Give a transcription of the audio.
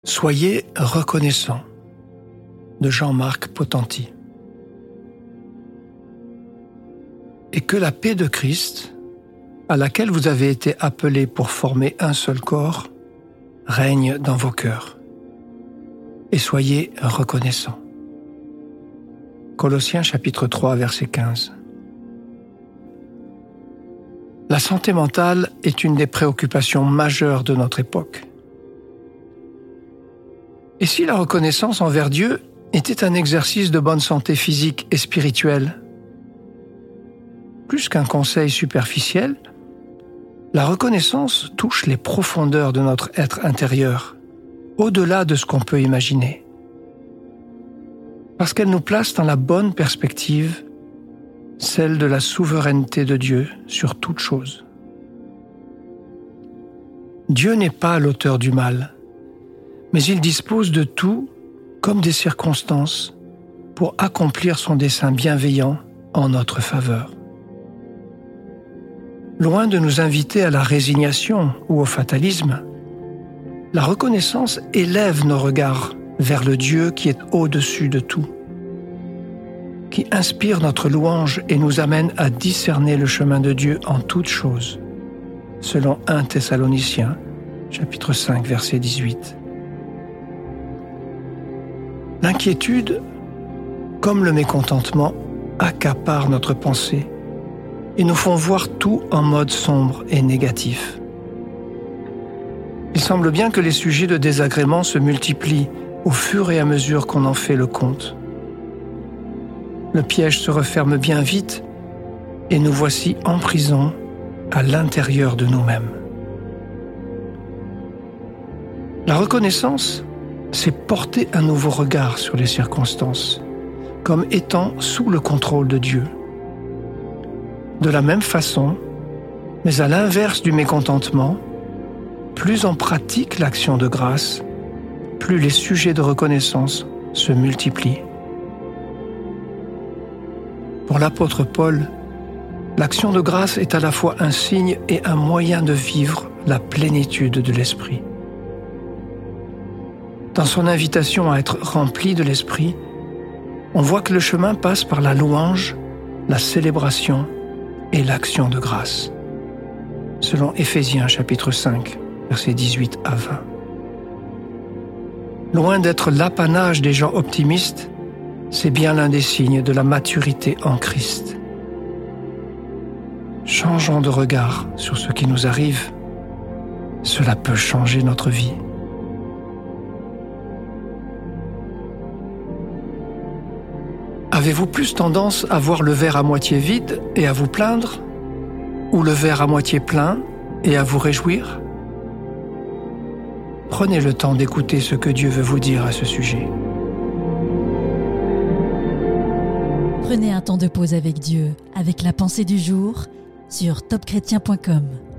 Soyez reconnaissants de Jean-Marc Potenti. Et que la paix de Christ, à laquelle vous avez été appelés pour former un seul corps, règne dans vos cœurs. Et soyez reconnaissants. Colossiens chapitre 3, verset 15. La santé mentale est une des préoccupations majeures de notre époque. Et si la reconnaissance envers Dieu était un exercice de bonne santé physique et spirituelle? Plus qu'un conseil superficiel, la reconnaissance touche les profondeurs de notre être intérieur, au-delà de ce qu'on peut imaginer. Parce qu'elle nous place dans la bonne perspective, celle de la souveraineté de Dieu sur toute chose. Dieu n'est pas l'auteur du mal, mais il dispose de tout comme des circonstances pour accomplir son dessein bienveillant en notre faveur. Loin de nous inviter à la résignation ou au fatalisme, la reconnaissance élève nos regards vers le Dieu qui est au-dessus de tout, qui inspire notre louange et nous amène à discerner le chemin de Dieu en toutes choses, selon 1 Thessaloniciens, chapitre 5, verset 18. L'inquiétude, comme le mécontentement, accapare notre pensée et nous font voir tout en mode sombre et négatif. Il semble bien que les sujets de désagrément se multiplient au fur et à mesure qu'on en fait le compte. Le piège se referme bien vite et nous voici en prison à l'intérieur de nous-mêmes. La reconnaissance, c'est porter un nouveau regard sur les circonstances, comme étant sous le contrôle de Dieu. De la même façon, mais à l'inverse du mécontentement, plus on pratique l'action de grâce, plus les sujets de reconnaissance se multiplient. Pour l'apôtre Paul, l'action de grâce est à la fois un signe et un moyen de vivre la plénitude de l'Esprit. Dans son invitation à être rempli de l'Esprit, on voit que le chemin passe par la louange, la célébration et l'action de grâce, selon Éphésiens chapitre 5, versets 18 à 20. Loin d'être l'apanage des gens optimistes, c'est bien l'un des signes de la maturité en Christ. Changeons de regard sur ce qui nous arrive. Cela peut changer notre vie. Avez-vous plus tendance à voir le verre à moitié vide et à vous plaindre, ou le verre à moitié plein et à vous réjouir? Prenez le temps d'écouter ce que Dieu veut vous dire à ce sujet. Prenez un temps de pause avec Dieu, avec la pensée du jour, sur topchrétien.com.